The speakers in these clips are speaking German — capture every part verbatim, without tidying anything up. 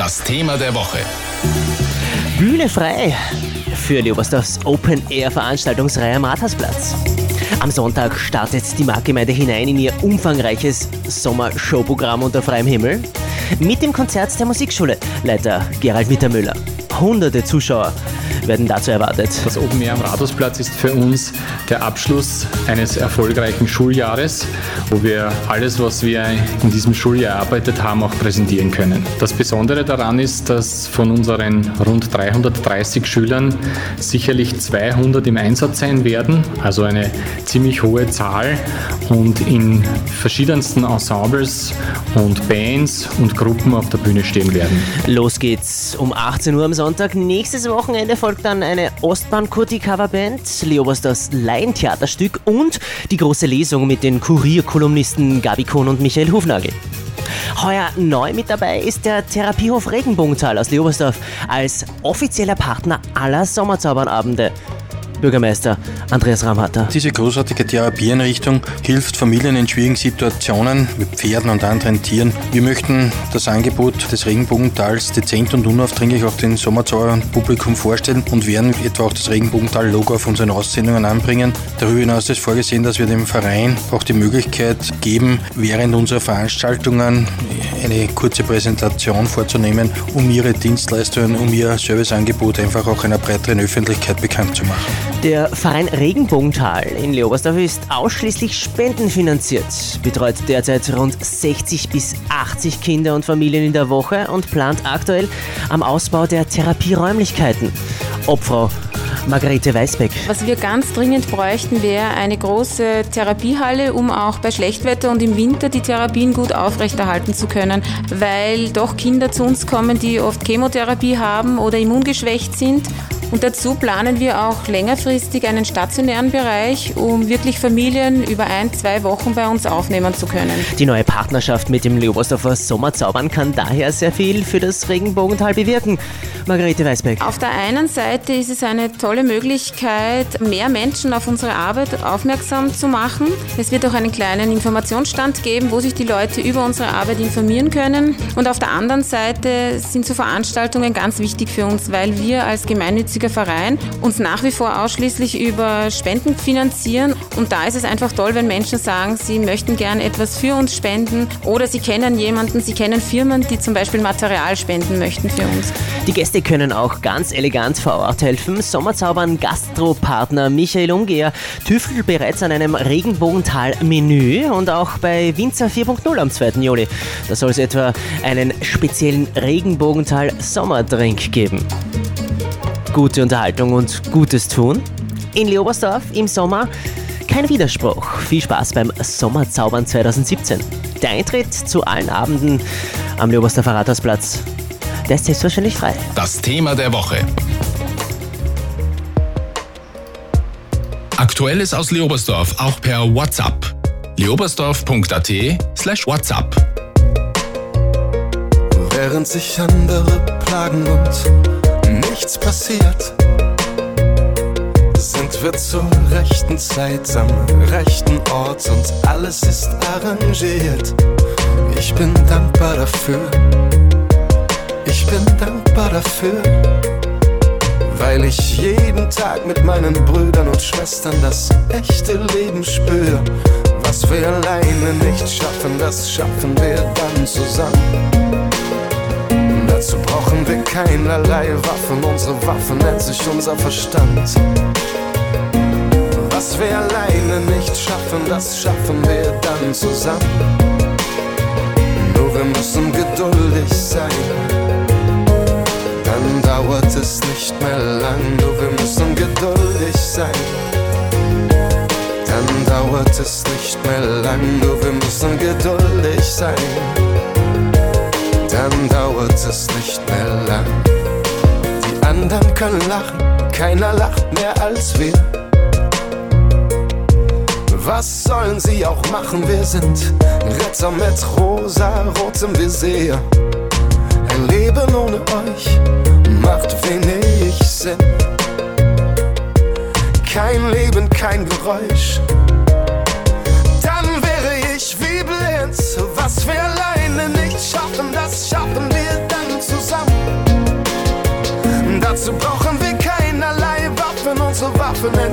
Das Thema der Woche. Bühne frei für Leobersdorfs Open-Air-Veranstaltungsreihe am Rathausplatz. Am Sonntag startet die Marktgemeinde hinein in ihr umfangreiches Sommer-Showprogramm unter freiem Himmel mit dem Konzert der Musikschule, Leiter Gerald Mittermüller. Hunderte Zuschauer werden dazu erwartet. Das Open Air am Rathausplatz ist für uns der Abschluss eines erfolgreichen Schuljahres, wo wir alles, was wir in diesem Schuljahr erarbeitet haben, auch präsentieren können. Das Besondere daran ist, dass von unseren rund dreihundertdreißig Schülern sicherlich zweihundert im Einsatz sein werden, also eine ziemlich hohe Zahl, und in verschiedensten Ensembles und Bands und Gruppen auf der Bühne stehen werden. Los geht's um achtzehn Uhr am Sonntag. Nächstes Wochenende folgt dann eine Ostbahn-Kurti-Coverband, Leobersdorfs Laientheaterstück und die große Lesung mit den Kurier-Kolumnisten Gabi Kohn und Michael Hufnagel. Heuer neu mit dabei ist der Therapiehof Regenbogental aus Leobersdorf als offizieller Partner aller Sommerzaubernabende. Bürgermeister Andreas Ramhatter. Diese großartige Therapieeinrichtung hilft Familien in schwierigen Situationen mit Pferden und anderen Tieren. Wir möchten das Angebot des Regenbogentals dezent und unaufdringlich auch den Sommerzauberpublikum vorstellen und werden etwa auch das Regenbogental-Logo auf unseren Aussendungen anbringen. Darüber hinaus ist vorgesehen, dass wir dem Verein auch die Möglichkeit geben, während unserer Veranstaltungen eine kurze Präsentation vorzunehmen, um ihre Dienstleistungen, um ihr Serviceangebot einfach auch einer breiteren Öffentlichkeit bekannt zu machen. Der Verein Regenbogental in Leobersdorf ist ausschließlich spendenfinanziert, betreut derzeit rund sechzig bis achtzig Kinder und Familien in der Woche und plant aktuell am Ausbau der Therapieräumlichkeiten. Obfrau Margarete Weisbeck. Was wir ganz dringend bräuchten, wäre eine große Therapiehalle, um auch bei Schlechtwetter und im Winter die Therapien gut aufrechterhalten zu können, weil doch Kinder zu uns kommen, die oft Chemotherapie haben oder immungeschwächt sind. Und dazu planen wir auch längerfristig einen stationären Bereich, um wirklich Familien über ein, zwei Wochen bei uns aufnehmen zu können. Die neue Partnerschaft mit dem Leobersdorfer Sommerzaubern kann daher sehr viel für das Regenbogental bewirken. Margarete Weisbeck. Auf der einen Seite ist es eine tolle Möglichkeit, mehr Menschen auf unsere Arbeit aufmerksam zu machen. Es wird auch einen kleinen Informationsstand geben, wo sich die Leute über unsere Arbeit informieren können. Und auf der anderen Seite sind so Veranstaltungen ganz wichtig für uns, weil wir als gemeinnütziger Verein uns nach wie vor ausschließlich über Spenden finanzieren. Und da ist es einfach toll, wenn Menschen sagen, sie möchten gern etwas für uns spenden oder sie kennen jemanden, sie kennen Firmen, die zum Beispiel Material spenden möchten für uns. Die Gäste können auch ganz elegant vor Ort helfen. Sommerzaubern Gastropartner Michael Umgeher tüftelt bereits an einem Regenbogental-Menü und auch bei Winzer vier Punkt null am zweiten Juli. Da soll es etwa einen speziellen Regenbogental-Sommerdrink geben. Gute Unterhaltung und Gutes tun. In Leobersdorf im Sommer kein Widerspruch. Viel Spaß beim Sommerzaubern zwanzig siebzehn. Der Eintritt zu allen Abenden am Leobersdorfer Rathausplatz, der ist selbstverständlich frei. Das Thema der Woche. Aktuelles aus Leobersdorf auch per WhatsApp. leobersdorf.at slash WhatsApp. Während sich andere plagen und nichts passiert, sind wir zur rechten Zeit am rechten Ort und alles ist arrangiert. Ich bin dankbar dafür. Ich bin dankbar dafür, weil ich jeden Tag mit meinen Brüdern und Schwestern das echte Leben spüre. Was wir alleine nicht schaffen, das schaffen wir dann zusammen. Dazu brauchen wir keinerlei Waffen, unsere Waffen nennt sich unser Verstand. Was wir alleine nicht schaffen, das schaffen wir dann zusammen. Nur wir müssen geduldig sein, dann dauert es nicht mehr lang. Nur wir müssen geduldig sein, dann dauert es nicht mehr lang. Nur wir müssen geduldig sein, dann dauert es nicht mehr lang. Die anderen können lachen, keiner lacht mehr als wir. Was sollen sie auch machen, wir sind Retter mit rosa-rotem Visier. Ein Leben ohne euch macht wenig Sinn. Kein Leben, kein Geräusch, dann wäre ich wie blind. Was wir alleine nicht schaffen, das schaffen wir dann zusammen.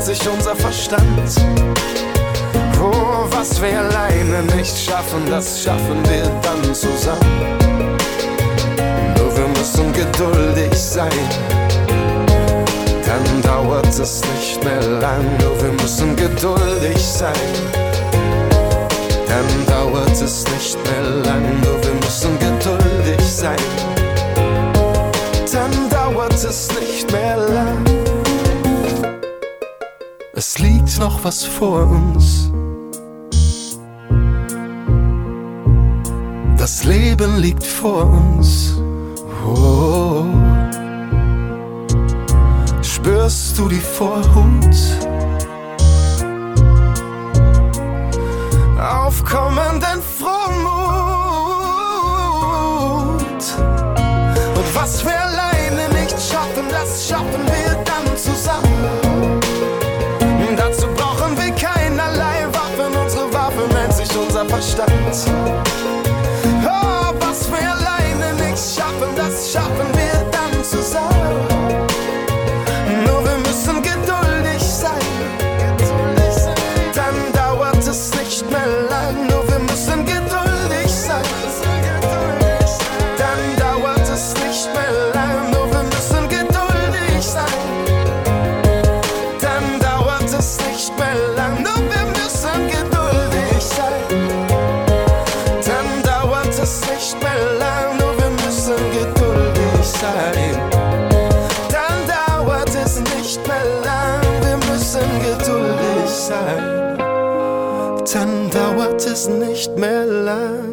nennt sich unser Verstand. Oh, was wir alleine nicht schaffen, das schaffen wir dann zusammen. Nur wir müssen geduldig sein, dann dauert es nicht mehr lang. Nur wir müssen geduldig sein, dann dauert es nicht mehr lang. Nur wir müssen geduldig sein, dann dauert es nicht mehr lang. Es liegt noch was vor uns. Das Leben liegt vor uns. Oh. Spürst du die Vorhut? Aufkommenden Frohmut. Und was wir alleine nicht schaffen, das schaffen wir dann zusammen. Dazu brauchen wir keinerlei Waffen, unsere Waffe nennt sich unser Verstand. Oh, was wir alleine nicht schaffen, das schaffen wir dann zusammen. Nur wir müssen geduldig sein, dann dauert es nicht mehr lang. Nur wir müssen geduldig sein, dann dauert es nicht mehr lang. Nur wir müssen geduldig sein, dann dauert es nicht mehr lang. Nur wir müssen geduldig sein, dann dauert es nicht mehr lang. Nur wir müssen geduldig sein, dann dauert es nicht mehr lang. Wir müssen geduldig sein, dann dauert es nicht mehr lang.